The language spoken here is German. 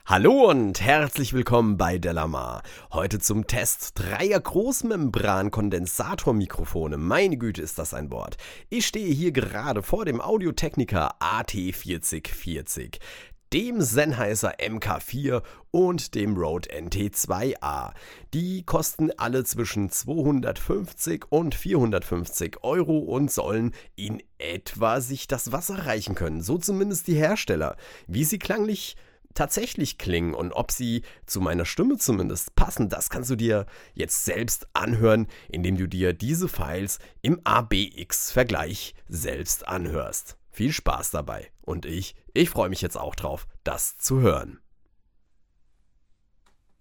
Hallo und herzlich willkommen bei Delamar. Heute zum Test 3er Großmembran-Kondensatormikrofone. Meine Güte, ist das ein Wort. Ich stehe hier gerade vor dem Audio-Technica AT4040, dem Sennheiser MK4 und dem Rode NT2A. Die kosten alle zwischen 250 und 450 Euro und sollen in etwa sich das Wasser reichen können. So zumindest die Hersteller. Wie sie klanglich tatsächlich klingen und ob sie zu meiner Stimme zumindest passen, das kannst du dir jetzt selbst anhören, indem du dir diese Files im ABX-Vergleich selbst anhörst. Viel Spaß dabei und ich freue mich jetzt auch drauf, das zu hören.